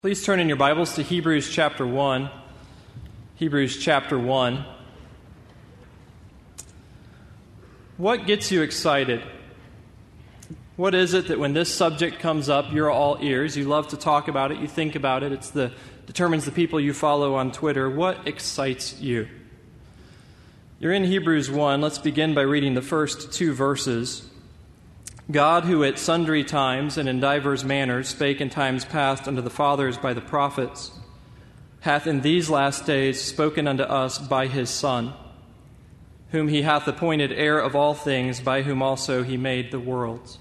Please turn in your Bibles to Hebrews chapter 1. Hebrews chapter 1. What gets you excited? What is it that when this subject comes up, you're all ears? You love to talk about it, you think about it. Determines the people you follow on Twitter. What excites you? You're in Hebrews 1. Let's begin by reading the first two verses. God, who at sundry times and in divers manners spake in times past unto the fathers by the prophets, hath in these last days spoken unto us by his Son, whom he hath appointed heir of all things, by whom also he made the worlds.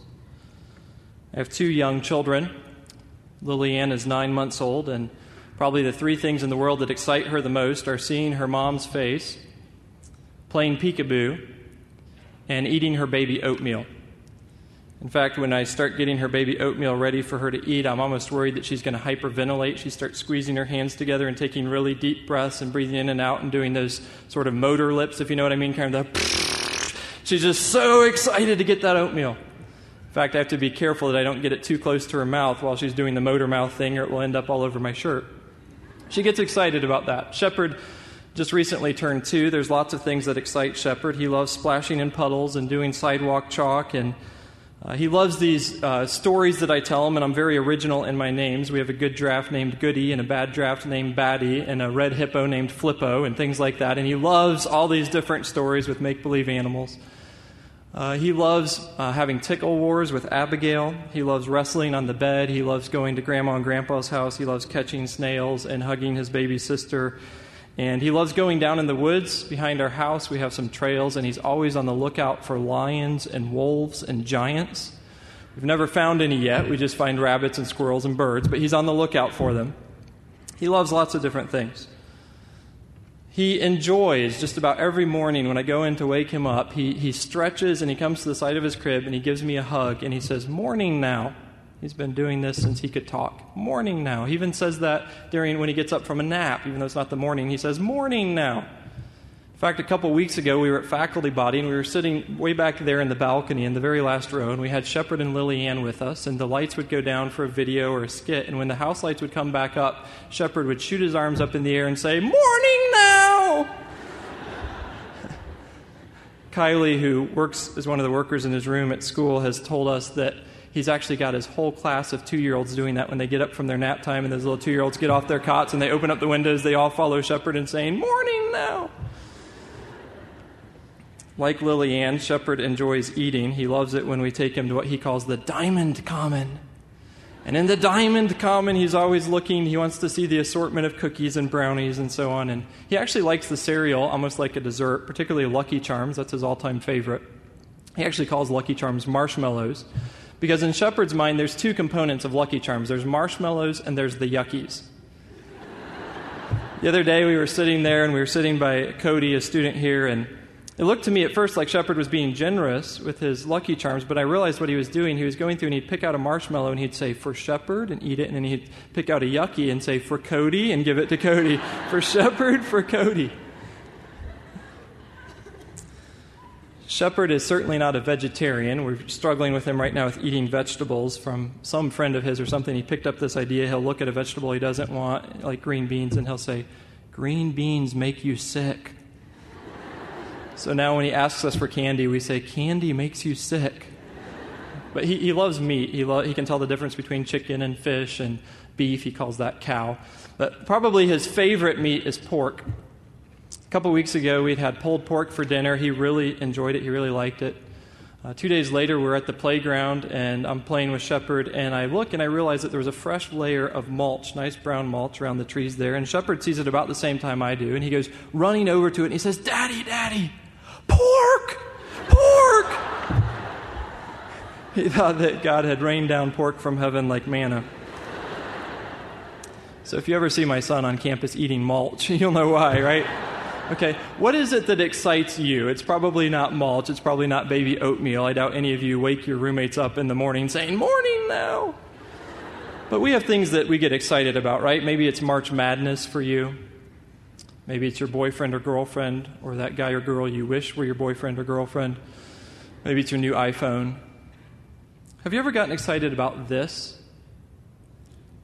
I have two young children. Lillian is 9 months old, and probably the three things in the world that excite her the most are seeing her mom's face, playing peekaboo, and eating her baby oatmeal. In fact, when I start getting her baby oatmeal ready for her to eat, I'm almost worried that she's going to hyperventilate. She starts squeezing her hands together and taking really deep breaths and breathing in and out and doing those sort of motor lips, if you know what I mean, kind of the... She's just so excited to get that oatmeal. In fact, I have to be careful that I don't get it too close to her mouth while she's doing the motor mouth thing, or it will end up all over my shirt. She gets excited about that. Shepard just recently turned 2. There's lots of things that excite Shepard. He loves splashing in puddles and doing sidewalk chalk, and he loves these stories that I tell him, and I'm very original in my names. We have a good draft named Goody, and a bad draft named Batty, and a red hippo named Flippo, and things like that. And he loves all these different stories with make-believe animals. He loves having tickle wars with Abigail. He loves wrestling on the bed. He loves going to Grandma and Grandpa's house. He loves catching snails and hugging his baby sister. And he loves going down in the woods behind our house. We have some trails, and he's always on the lookout for lions and wolves and giants. We've never found any yet. We just find rabbits and squirrels and birds, but he's on the lookout for them. He loves lots of different things. He enjoys just about every morning when I go in to wake him up, he stretches and he comes to the side of his crib and he gives me a hug and he says, "Morning now." He's been doing this since he could talk. Morning now. He even says that when he gets up from a nap, even though it's not the morning. He says, "Morning now." In fact, a couple weeks ago, we were at faculty body, and we were sitting way back there in the balcony in the very last row, and we had Shepard and Lillian with us, and the lights would go down for a video or a skit, and when the house lights would come back up, Shepard would shoot his arms up in the air and say, "Morning now!" Kylie, who works as one of the workers in his room at school, has told us that he's actually got his whole class of 2-year-olds doing that when they get up from their nap time, and those little 2-year-olds get off their cots and they open up the windows. They all follow Shepard and saying, "Morning now!" Like Lillian, Shepard enjoys eating. He loves it when we take him to what he calls the Diamond Common. And in the Diamond Common, he's always looking. He wants to see the assortment of cookies and brownies and so on. And he actually likes the cereal almost like a dessert, particularly Lucky Charms. That's his all-time favorite. He actually calls Lucky Charms marshmallows, because in Shepard's mind, there's two components of Lucky Charms. There's marshmallows and there's the Yuckies. The other day, we were sitting there, and we were sitting by Cody, a student here, and it looked to me at first like Shepard was being generous with his Lucky Charms, but I realized what he was doing. He was going through and he'd pick out a marshmallow and he'd say, "For Shepard," and eat it, and then he'd pick out a Yucky and say, "For Cody," and give it to Cody. For Shepard, for Cody. Shepard is certainly not a vegetarian. We're struggling with him right now with eating vegetables from some friend of his or something. He picked up this idea. He'll look at a vegetable he doesn't want, like green beans, and he'll say, "Green beans make you sick." So now when he asks us for candy, we say, "Candy makes you sick." But he loves meat. He can tell the difference between chicken and fish and beef. He calls that cow. But probably his favorite meat is pork. A couple weeks ago, we'd had pulled pork for dinner. He really enjoyed it. He really liked it. 2 days later, we're at the playground, and I'm playing with Shepard, and I look, and I realize that there was a fresh layer of mulch, nice brown mulch around the trees there, and Shepard sees it about the same time I do, and he goes running over to it, and he says, "Daddy, Daddy, pork! Pork!" He thought that God had rained down pork from heaven like manna. So if you ever see my son on campus eating mulch, you'll know why, right? Okay, what is it that excites you? It's probably not mulch. It's probably not baby oatmeal. I doubt any of you wake your roommates up in the morning saying, "Morning now." But we have things that we get excited about, right? Maybe it's March Madness for you. Maybe it's your boyfriend or girlfriend, or that guy or girl you wish were your boyfriend or girlfriend. Maybe it's your new iPhone. Have you ever gotten excited about this?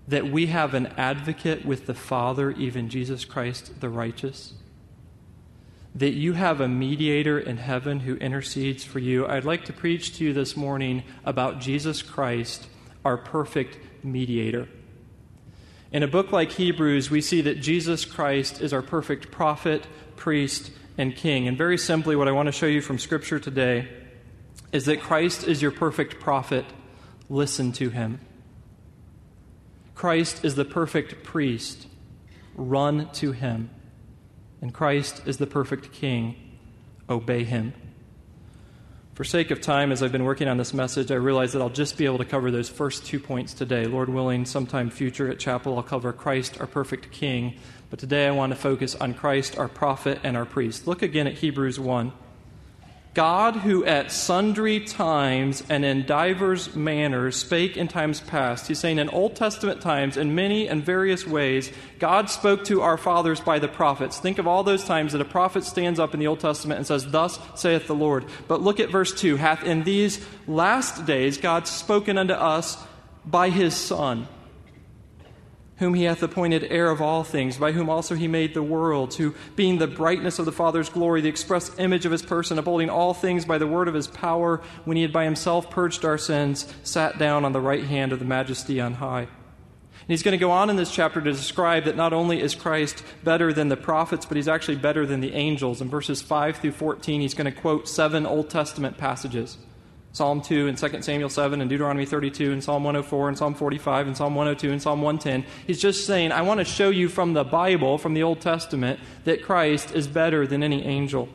that we have an advocate with the Father, even Jesus Christ the righteous? That you have a mediator in heaven who intercedes for you? I'd like to preach to you this morning about Jesus Christ, our perfect mediator. In a book like Hebrews, we see that Jesus Christ is our perfect prophet, priest, and king. And very simply, what I want to show you from Scripture today is that Christ is your perfect prophet. Listen to him. Christ is the perfect priest. Run to him. And Christ is the perfect king. Obey him. For sake of time, as I've been working on this message, I realize that I'll just be able to cover those first 2 points today. Lord willing, sometime future at chapel, I'll cover Christ, our perfect king. But today I want to focus on Christ, our prophet and our priest. Look again at Hebrews 1. God, who at sundry times and in divers manners spake in times past. He's saying in Old Testament times, in many and various ways, God spoke to our fathers by the prophets. Think of all those times that a prophet stands up in the Old Testament and says, "Thus saith the Lord." But look at verse 2. Hath in these last days God spoken unto us by his Son, whom he hath appointed heir of all things, by whom also he made the worlds, who, being the brightness of the Father's glory, the express image of his person, upholding all things by the word of his power, when he had by himself purged our sins, sat down on the right hand of the Majesty on high. And he's going to go on in this chapter to describe that not only is Christ better than the prophets, but he's actually better than the angels. In verses 5 through 14, he's going to quote 7 Old Testament passages. Psalm 2 and 2 Samuel 7 and Deuteronomy 32 and Psalm 104 and Psalm 45 and Psalm 102 and Psalm 110. He's just saying, I want to show you from the Bible, from the Old Testament, that Christ is better than any angel.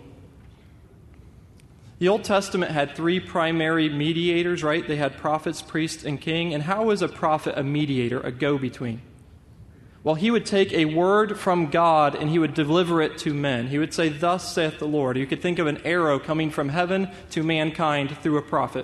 The Old Testament had 3 primary mediators, right? They had prophets, priests, and king. And how was a prophet a mediator, a go-between? Well, he would take a word from God and he would deliver it to men. He would say, "Thus saith the Lord." You could think of an arrow coming from heaven to mankind through a prophet.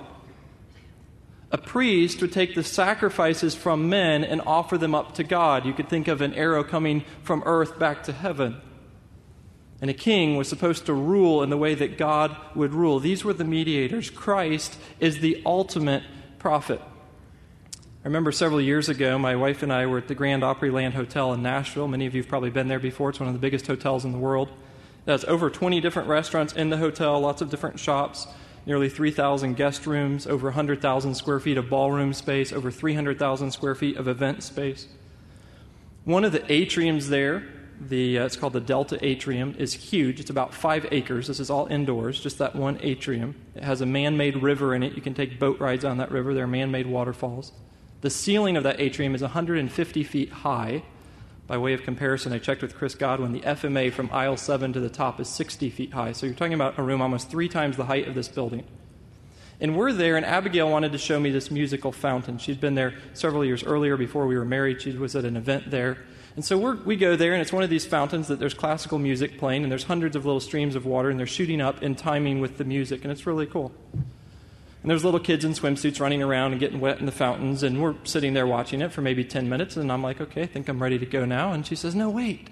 A priest would take the sacrifices from men and offer them up to God. You could think of an arrow coming from earth back to heaven. And a king was supposed to rule in the way that God would rule. These were the mediators. Christ is the ultimate prophet. I remember several years ago, my wife and I were at the Grand Opryland Hotel in Nashville. Many of you have probably been there before. It's one of the biggest hotels in the world. It has over 20 different restaurants in the hotel, lots of different shops, nearly 3,000 guest rooms, over 100,000 square feet of ballroom space, over 300,000 square feet of event space. One of the atriums there, it's called the Delta Atrium, is huge. It's about 5 acres. This is all indoors, just that one atrium. It has a man-made river in it. You can take boat rides on that river. There are man-made waterfalls. The ceiling of that atrium is 150 feet high. By way of comparison, I checked with Chris Godwin. The FMA from aisle 7 to the top is 60 feet high. So you're talking about a room almost 3 times the height of this building. And we're there, and Abigail wanted to show me this musical fountain. She'd been there several years earlier before we were married. She was at an event there. And so we go there, and it's one of these fountains that there's classical music playing, and there's hundreds of little streams of water, and they're shooting up in timing with the music, and it's really cool. And there's little kids in swimsuits running around and getting wet in the fountains, and we're sitting there watching it for maybe 10 minutes, and I'm like, okay, I think I'm ready to go now. And she says, no, wait.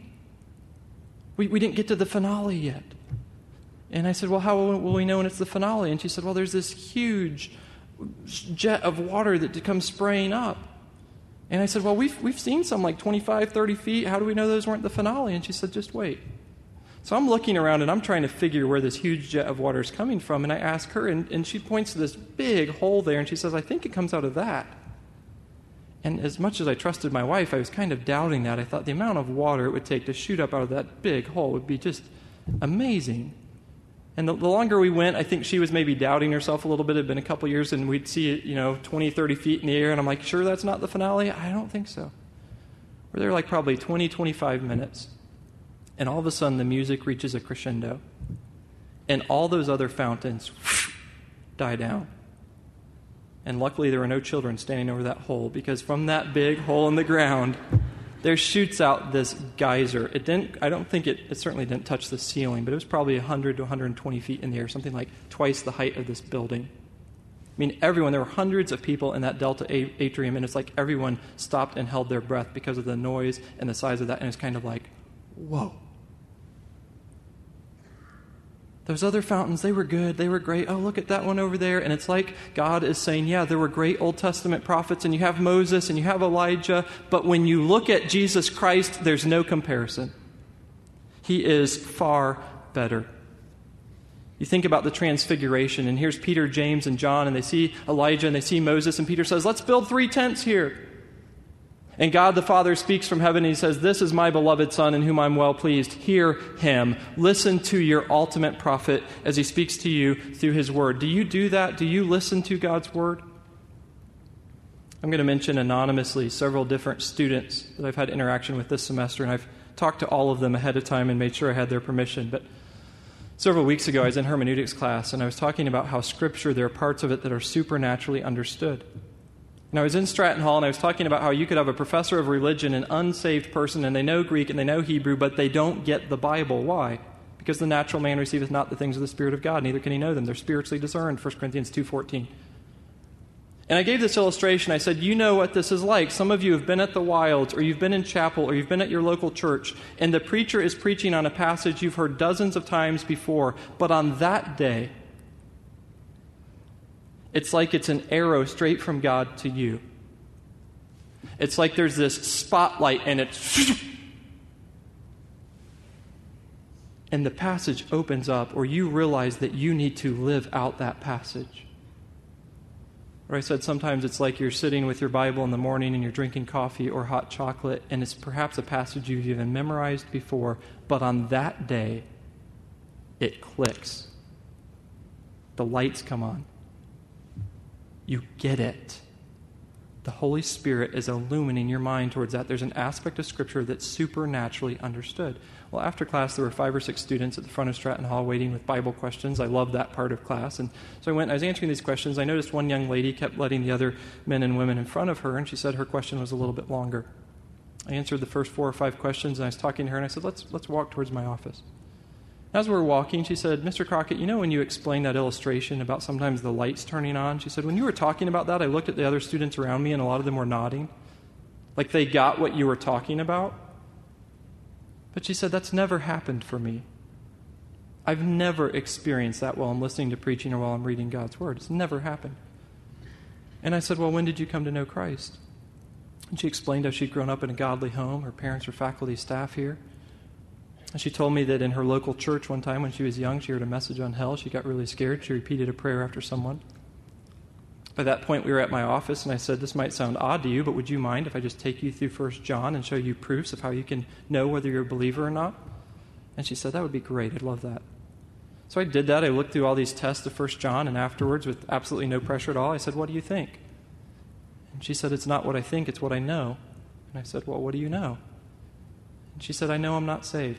We didn't get to the finale yet. And I said, well, how will we know when it's the finale? And she said, well, there's this huge jet of water that comes spraying up. And I said, well, we've seen some like 25, 30 feet. How do we know those weren't the finale? And she said, just wait. So I'm looking around, and I'm trying to figure where this huge jet of water is coming from. And I ask her, and she points to this big hole there, and she says, I think it comes out of that. And as much as I trusted my wife, I was kind of doubting that. I thought the amount of water it would take to shoot up out of that big hole would be just amazing. And the longer we went, I think she was maybe doubting herself a little bit. It had been a couple years, and we'd see it, 20, 30 feet in the air, and I'm like, sure that's not the finale? I don't think so. We're there like probably 20, 25 minutes. And all of a sudden, the music reaches a crescendo. And all those other fountains die down. And luckily, there were no children standing over that hole, because from that big hole in the ground, there shoots out this geyser. It certainly didn't touch the ceiling, but it was probably 100 to 120 feet in the air, something like twice the height of this building. I mean, there were hundreds of people in that Delta Atrium, and it's like everyone stopped and held their breath because of the noise and the size of that, and it's kind of like, whoa. Those other fountains, they were good, they were great. Oh, look at that one over there. And it's like God is saying, yeah, there were great Old Testament prophets, and you have Moses, and you have Elijah, but when you look at Jesus Christ, there's no comparison. He is far better. You think about the transfiguration, and here's Peter, James, and John, and they see Elijah, and they see Moses, and Peter says, let's build 3 tents here. And God the Father speaks from heaven, and he says, this is my beloved Son in whom I'm well pleased. Hear him. Listen to your ultimate prophet as he speaks to you through his word. Do you do that? Do you listen to God's word? I'm going to mention anonymously several different students that I've had interaction with this semester, and I've talked to all of them ahead of time and made sure I had their permission. But several weeks ago, I was in hermeneutics class, and I was talking about how Scripture, there are parts of it that are supernaturally understood. And I was in Stratton Hall, and I was talking about how you could have a professor of religion, an unsaved person, and they know Greek and they know Hebrew, but they don't get the Bible. Why? Because the natural man receiveth not the things of the Spirit of God, neither can he know them. They're spiritually discerned, 1 Corinthians 2:14. And I gave this illustration. I said, you know what this is like. Some of you have been at the Wilds, or you've been in chapel, or you've been at your local church, and the preacher is preaching on a passage you've heard dozens of times before, but on that day, it's like it's an arrow straight from God to you. It's like there's this spotlight, and it's... and the passage opens up, or you realize that you need to live out that passage. Or I said sometimes it's like you're sitting with your Bible in the morning and you're drinking coffee or hot chocolate, and it's perhaps a passage you've even memorized before, but on that day, it clicks. The lights come on. You get it. The Holy Spirit is illumining your mind towards that. There's an aspect of Scripture that's supernaturally understood. Well, after class, there were 5 or 6 students at the front of Stratton Hall waiting with Bible questions. I loved that part of class. And so I was answering these questions. I noticed one young lady kept letting the other men and women in front of her, and she said her question was a little bit longer. I answered the first 4 or 5 questions, and I was talking to her, and I said, let's walk towards my office. As we were walking, she said, Mr. Crockett, you know when you explained that illustration about sometimes the lights turning on? She said, when you were talking about that, I looked at the other students around me, and a lot of them were nodding. Like they got what you were talking about. But she said, that's never happened for me. I've never experienced that while I'm listening to preaching or while I'm reading God's Word. It's never happened. And I said, well, when did you come to know Christ? And she explained how she'd grown up in a godly home. Her parents were faculty staff here. And she told me that in her local church one time when she was young, she heard a message on hell. She got really scared. She repeated a prayer after someone. By that point, we were at my office, and I said, this might sound odd to you, but would you mind if I just take you through 1 John and show you proofs of how you can know whether you're a believer or not? And she said, that would be great. I'd love that. So I did that. I looked through all these tests of 1 John, and afterwards, with absolutely no pressure at all, I said, what do you think? And she said, it's not what I think, it's what I know. And I said, well, what do you know? And she said, I know I'm not saved.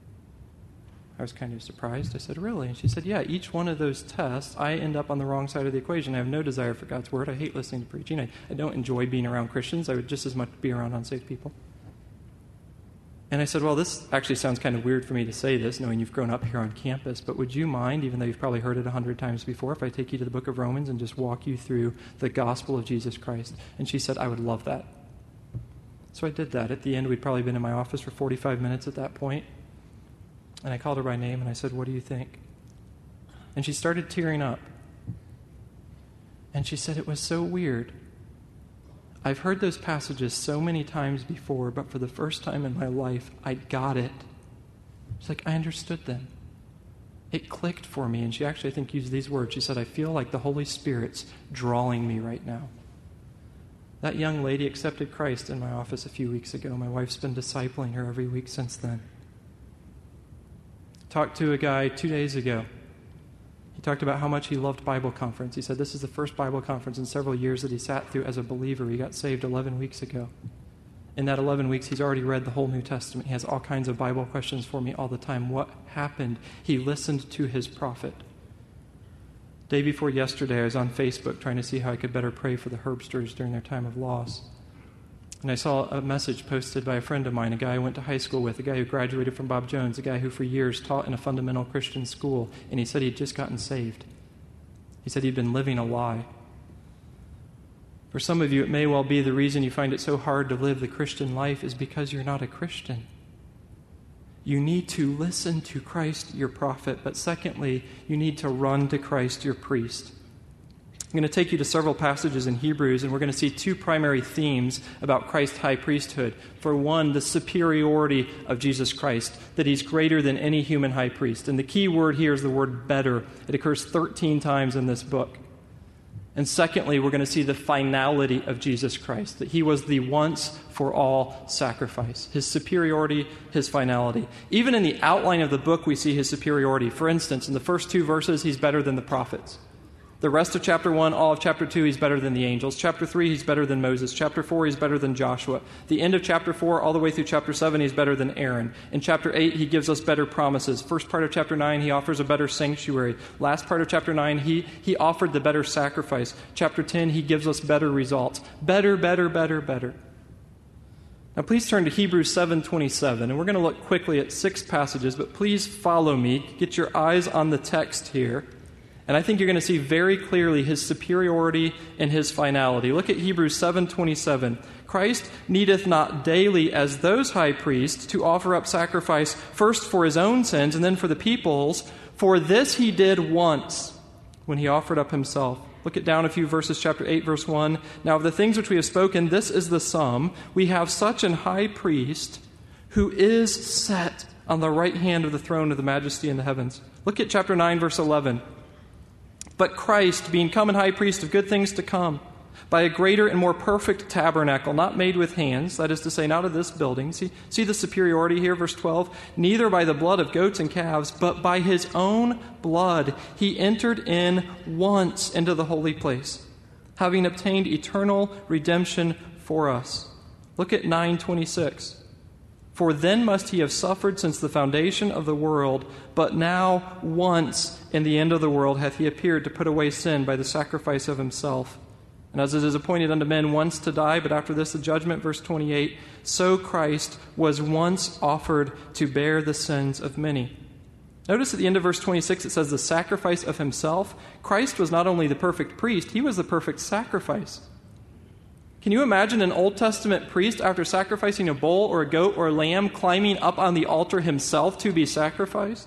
I was kind of surprised. I said, really? And she said, yeah, each one of those tests, I end up on the wrong side of the equation. I have no desire for God's Word. I hate listening to preaching. I don't enjoy being around Christians. I would just as much be around unsaved people. And I said, well, this actually sounds kind of weird for me to say this, knowing you've grown up here on campus, but would you mind, even though you've probably heard it 100 times before, if I take you to the book of Romans and just walk you through the gospel of Jesus Christ? And she said, I would love that. So I did that. At the end, we'd probably been in my office for 45 minutes at that point. And I called her by name, and I said, what do you think? And she started tearing up. And she said, it was so weird. I've heard those passages so many times before, but for the first time in my life, I got it. It's like I understood them. It clicked for me. And she actually, I think, used these words. She said, I feel like the Holy Spirit's drawing me right now. That young lady accepted Christ in my office a few weeks ago. My wife's been discipling her every week since then. Talked to a guy 2 days ago. He talked about how much he loved Bible conference. He said this is the first Bible conference in several years that he sat through as a believer. He got saved 11 weeks ago. In that 11 weeks, he's already read the whole New Testament. He has all kinds of Bible questions for me all the time. What happened? He listened to his prophet. Day before yesterday, I was on Facebook trying to see how I could better pray for the Herbsters during their time of loss. And I saw a message posted by a friend of mine, a guy I went to high school with, a guy who graduated from Bob Jones, a guy who for years taught in a fundamental Christian school, and he said he'd just gotten saved. He said he'd been living a lie. For some of you, it may well be the reason you find it so hard to live the Christian life is because you're not a Christian. you need to listen to Christ, your prophet. But secondly, you need to run to Christ, your priest. I'm going to take you to several passages in Hebrews, and we're going to see two primary themes about Christ's high priesthood. For one, the superiority of Jesus Christ, that he's greater than any human high priest. And the key word here is the word better. It occurs 13 times in this book. And secondly, we're going to see the finality of Jesus Christ, that he was the once-for-all sacrifice. His superiority, his finality. Even in the outline of the book, we see his superiority. For instance, in the first two verses, he's better than the prophets. The rest of chapter 1, all of chapter 2, he's better than the angels. Chapter 3, he's better than Moses. Chapter 4, he's better than Joshua. The end of chapter 4, all the way through chapter 7, he's better than Aaron. In chapter 8, he gives us better promises. First part of chapter 9, he offers a better sanctuary. Last part of chapter 9, he offered the better sacrifice. Chapter 10, he gives us better results. Better, better, better, better. Now please turn to Hebrews 7:27, and we're going to look quickly at 6 passages, but please follow me. Get your eyes on the text here. And I think you're going to see very clearly his superiority and his finality. Look at Hebrews 7:27. Christ needeth not daily as those high priests to offer up sacrifice first for his own sins and then for the people's, for this he did once when he offered up himself. Look at down a few verses, chapter 8, verse 1. Now of the things which we have spoken, this is the sum. We have such an high priest who is set on the right hand of the throne of the majesty in the heavens. Look at chapter 9, verse 11. But Christ, being come and high priest of good things to come, by a greater and more perfect tabernacle, not made with hands, that is to say, not of this building. See the superiority here, verse 12? Neither by the blood of goats and calves, but by his own blood he entered in once into the holy place, having obtained eternal redemption for us. Look at 9:26. For then must he have suffered since the foundation of the world, but now once in the end of the world hath he appeared to put away sin by the sacrifice of himself. And as it is appointed unto men once to die, but after this the judgment, verse 28, so Christ was once offered to bear the sins of many. Notice at the end of verse 26 it says the sacrifice of himself. Christ was not only the perfect priest, he was the perfect sacrifice. Can you imagine an Old Testament priest, after sacrificing a bull or a goat or a lamb, climbing up on the altar himself to be sacrificed?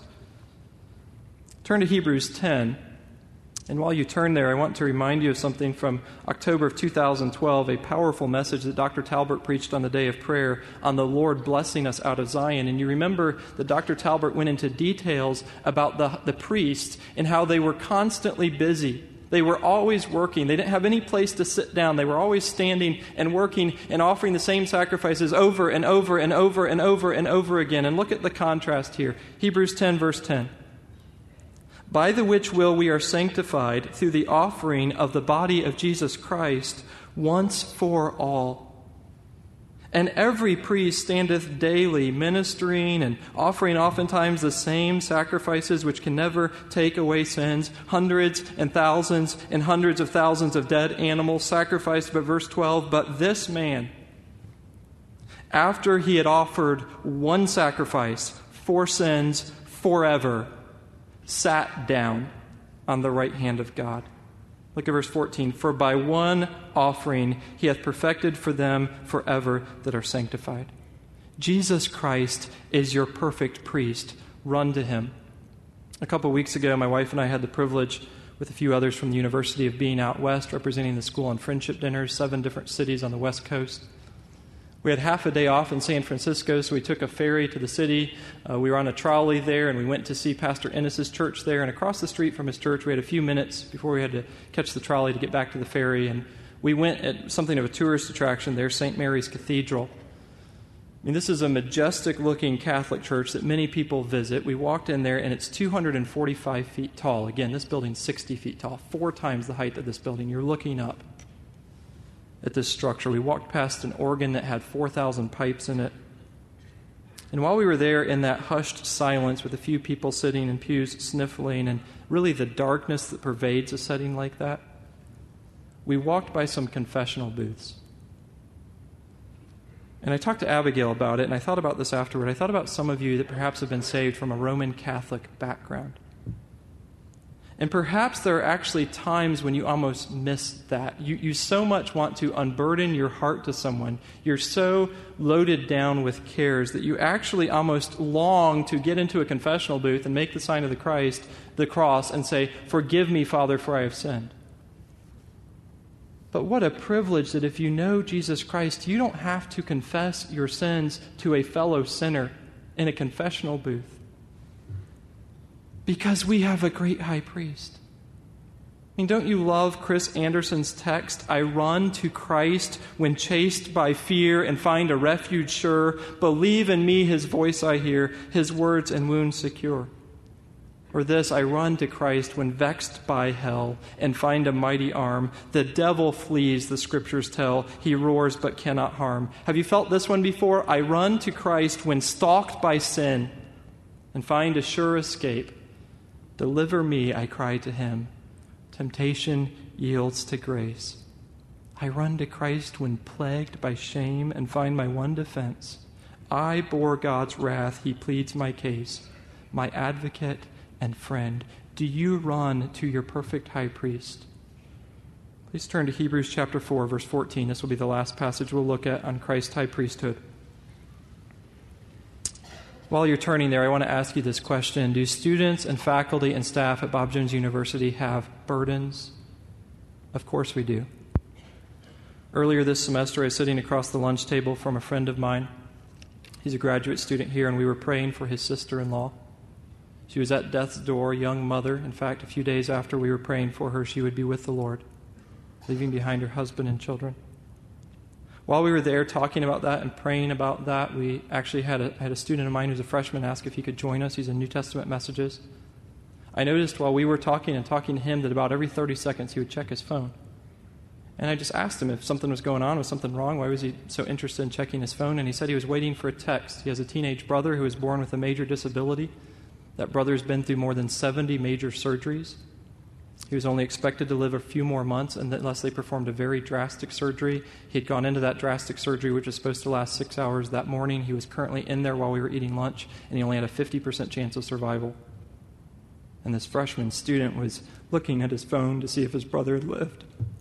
Turn to Hebrews 10. And while you turn there, I want to remind you of something from October of 2012, a powerful message that Dr. Talbert preached on the day of prayer on the Lord blessing us out of Zion. And you remember that Dr. Talbert went into details about the priests and how they were constantly busy. They were always working. They didn't have any place to sit down. They were always standing and working and offering the same sacrifices over and over and over and over and over again. And look at the contrast here. Hebrews 10, verse 10. By the which will we are sanctified through the offering of the body of Jesus Christ once for all. And every priest standeth daily ministering and offering oftentimes the same sacrifices which can never take away sins, hundreds and hundreds of thousands of dead animals sacrificed. But verse 12, but this man, after he had offered one sacrifice for sins forever, sat down on the right hand of God. Look at verse 14. For by one offering he hath perfected for them forever that are sanctified. Jesus Christ is your perfect priest. Run to him. A couple weeks ago, my wife and I had the privilege, with a few others from the university, of being out west representing the school on friendship dinners, 7 different cities on the West Coast. We had half a day off in San Francisco, so we took a ferry to the city. We were on a trolley there, and we went to see Pastor Ennis's church there. And across the street from his church, we had a few minutes before we had to catch the trolley to get back to the ferry. And we went at something of a tourist attraction there, St. Mary's Cathedral. I mean, this is a majestic-looking Catholic church that many people visit. We walked in there, and it's 245 feet tall. Again, this building's 60 feet tall, 4 times the height of this building. You're looking up at this structure. We walked past an organ that had 4,000 pipes in it. And while we were there in that hushed silence with a few people sitting in pews sniffling and really the darkness that pervades a setting like that, we walked by some confessional booths. And I talked to Abigail about it, and I thought about this afterward. I thought about some of you that perhaps have been saved from a Roman Catholic background. And perhaps there are actually times when you almost miss that. You so much want to unburden your heart to someone. You're so loaded down with cares that you actually almost long to get into a confessional booth and make the sign of the cross, and say, "Forgive me, Father, for I have sinned." But what a privilege that if you know Jesus Christ, you don't have to confess your sins to a fellow sinner in a confessional booth. Because we have a great high priest. I mean, don't you love Chris Anderson's text? "I run to Christ when chased by fear and find a refuge sure. Believe in me, his voice I hear, his words and wounds secure." Or this, "I run to Christ when vexed by hell and find a mighty arm. The devil flees, the scriptures tell. He roars but cannot harm." Have you felt this one before? "I run to Christ when stalked by sin and find a sure escape. Deliver me," I cry to him. Temptation yields to grace. "I run to Christ when plagued by shame and find my one defense. I bore God's wrath, he pleads my case. My advocate and friend, do you run to your perfect high priest?" Please turn to Hebrews chapter 4, verse 14. This will be the last passage we'll look at on Christ's high priesthood. While you're turning there, I want to ask you this question. Do students and faculty and staff at Bob Jones University have burdens? Of course we do. Earlier this semester, I was sitting across the lunch table from a friend of mine. He's a graduate student here, and we were praying for his sister-in-law. She was at death's door, young mother. In fact, a few days after we were praying for her, she would be with the Lord, leaving behind her husband and children. While we were there talking about that and praying about that, we actually had a student of mine who's a freshman ask if he could join us. He's in New Testament Messages. I noticed while we were talking to him that about every 30 seconds he would check his phone. And I just asked him if something was going on, was something wrong, why was he so interested in checking his phone? And he said he was waiting for a text. He has a teenage brother who was born with a major disability. That brother's been through more than 70 major surgeries. He was only expected to live a few more months, and unless they performed a very drastic surgery. He had gone into that drastic surgery, which was supposed to last 6 hours that morning. He was currently in there while we were eating lunch, and he only had a 50% chance of survival. And this freshman student was looking at his phone to see if his brother had lived.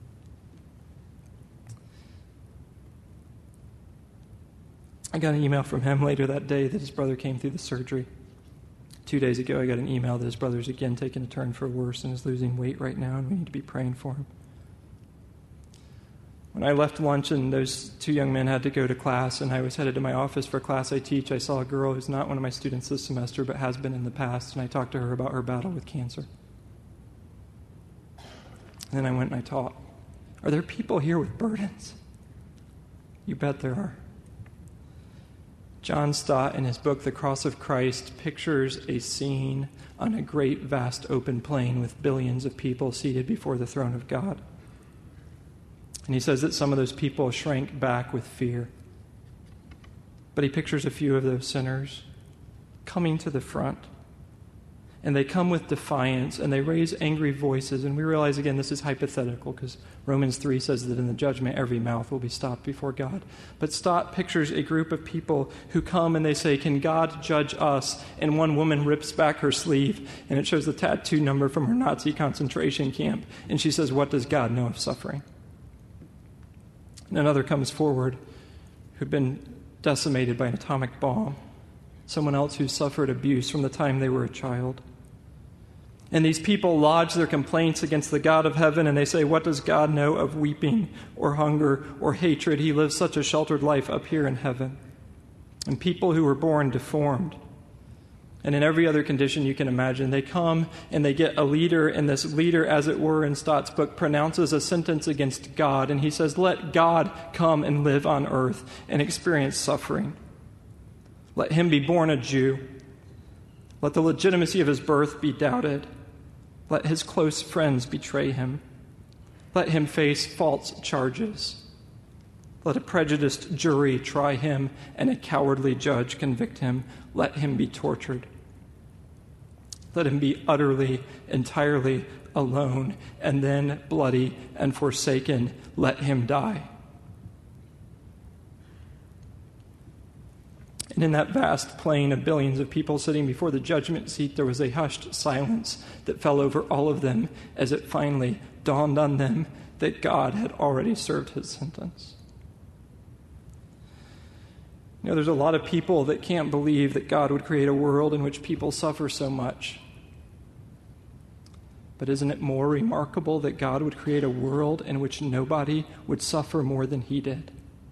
I got an email from him later that day that his brother came through the surgery. 2 days ago, I got an email that his brother's again taking a turn for worse and is losing weight right now, and we need to be praying for him. When I left lunch and those two young men had to go to class and I was headed to my office for a class I teach, I saw a girl who's not one of my students this semester but has been in the past, and I talked to her about her battle with cancer. And then I went and I taught. Are there people here with burdens? You bet there are. John Stott, in his book, The Cross of Christ, pictures a scene on a great, vast, open plain with billions of people seated before the throne of God. And he says that some of those people shrank back with fear. But he pictures a few of those sinners coming to the front. And they come with defiance, and they raise angry voices. And we realize, again, this is hypothetical, because Romans 3 says that in the judgment, every mouth will be stopped before God. But Stott pictures a group of people who come and they say, "Can God judge us?" And one woman rips back her sleeve, and it shows the tattoo number from her Nazi concentration camp. And she says, "What does God know of suffering?" And another comes forward who'd been decimated by an atomic bomb. Someone else who suffered abuse from the time they were a child. And these people lodge their complaints against the God of heaven, and they say, "What does God know of weeping or hunger or hatred? He lives such a sheltered life up here in heaven." And people who were born deformed, and in every other condition you can imagine, they come and they get a leader, and this leader, as it were, in Stott's book, pronounces a sentence against God, and he says, "Let God come and live on earth and experience suffering. Let him be born a Jew. Let the legitimacy of his birth be doubted. Let his close friends betray him. Let him face false charges. Let a prejudiced jury try him and a cowardly judge convict him. Let him be tortured. Let him be utterly, entirely alone, and then bloody and forsaken. Let him die." And in that vast plain of billions of people sitting before the judgment seat, there was a hushed silence that fell over all of them as it finally dawned on them that God had already served his sentence. You know, there's a lot of people that can't believe that God would create a world in which people suffer so much. But isn't it more remarkable that God would create a world in which nobody would suffer more than he did?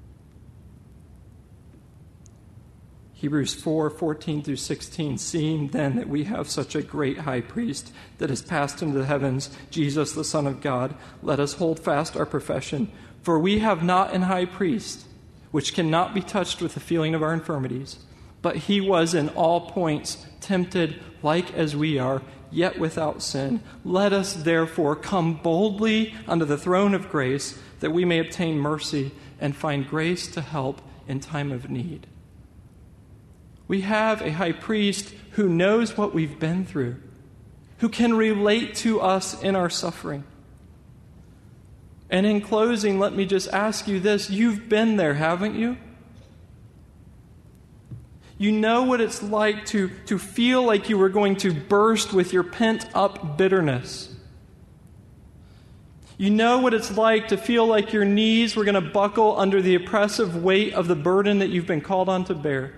Hebrews 4:14-16, seeing then that we have such a great high priest that has passed into the heavens, Jesus the Son of God, let us hold fast our profession. For we have not an high priest, which cannot be touched with the feeling of our infirmities, but he was in all points tempted like as we are, yet without sin. Let us therefore come boldly unto the throne of grace, that we may obtain mercy and find grace to help in time of need. We have a high priest who knows what we've been through, who can relate to us in our suffering. And in closing, let me just ask you this. You've been there, haven't you? You know what it's like to feel like you were going to burst with your pent-up bitterness. You know what it's like to feel like your knees were going to buckle under the oppressive weight of the burden that you've been called on to bear.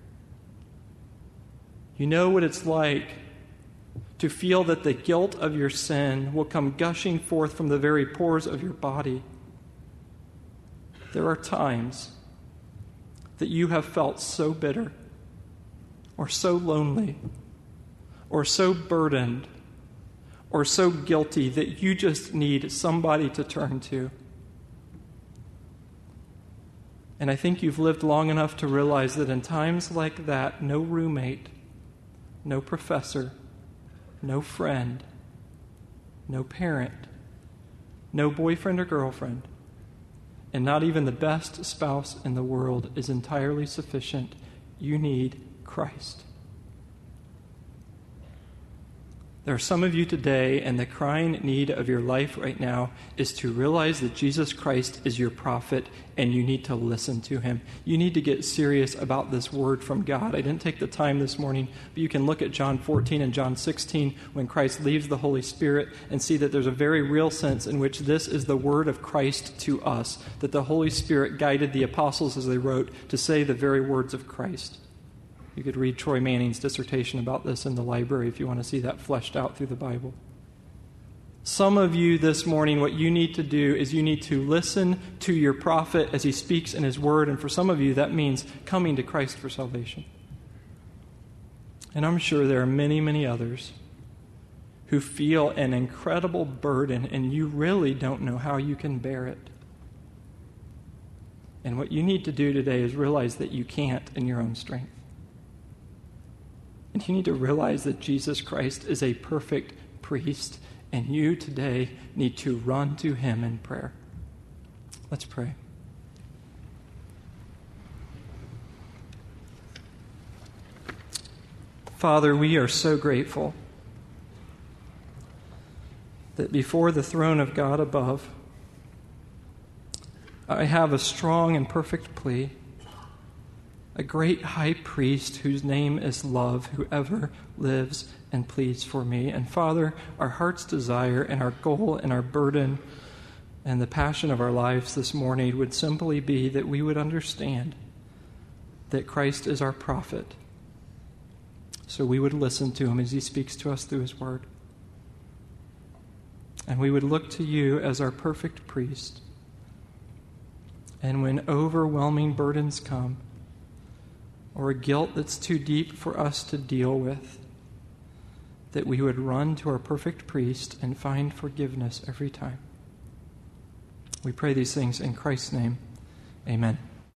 You know what it's like to feel that the guilt of your sin will come gushing forth from the very pores of your body. There are times that you have felt so bitter, or so lonely, or so burdened, or so guilty that you just need somebody to turn to. And I think you've lived long enough to realize that in times like that, no roommate, no professor, no friend, no parent, no boyfriend or girlfriend, and not even the best spouse in the world is entirely sufficient. You need Christ. There are some of you today, and the crying need of your life right now is to realize that Jesus Christ is your prophet, and you need to listen to him. You need to get serious about this word from God. I didn't take the time this morning, but you can look at John 14 and John 16 when Christ leaves the Holy Spirit and see that there's a very real sense in which this is the word of Christ to us, that the Holy Spirit guided the apostles as they wrote to say the very words of Christ. You could read Troy Manning's dissertation about this in the library if you want to see that fleshed out through the Bible. Some of you this morning, what you need to do is you need to listen to your prophet as he speaks in his word. And for some of you, that means coming to Christ for salvation. And I'm sure there are many, many others who feel an incredible burden and you really don't know how you can bear it. And what you need to do today is realize that you can't in your own strength. And you need to realize that Jesus Christ is a perfect priest, and you today need to run to him in prayer. Let's pray. Father, we are so grateful that before the throne of God above, I have a strong and perfect plea. A great high priest whose name is love, who ever lives and pleads for me. And Father, our heart's desire and our goal and our burden and the passion of our lives this morning would simply be that we would understand that Christ is our prophet. So we would listen to him as he speaks to us through his word. And we would look to you as our perfect priest. And when overwhelming burdens come, or a guilt that's too deep for us to deal with, that we would run to our perfect priest and find forgiveness every time. We pray these things in Christ's name. Amen.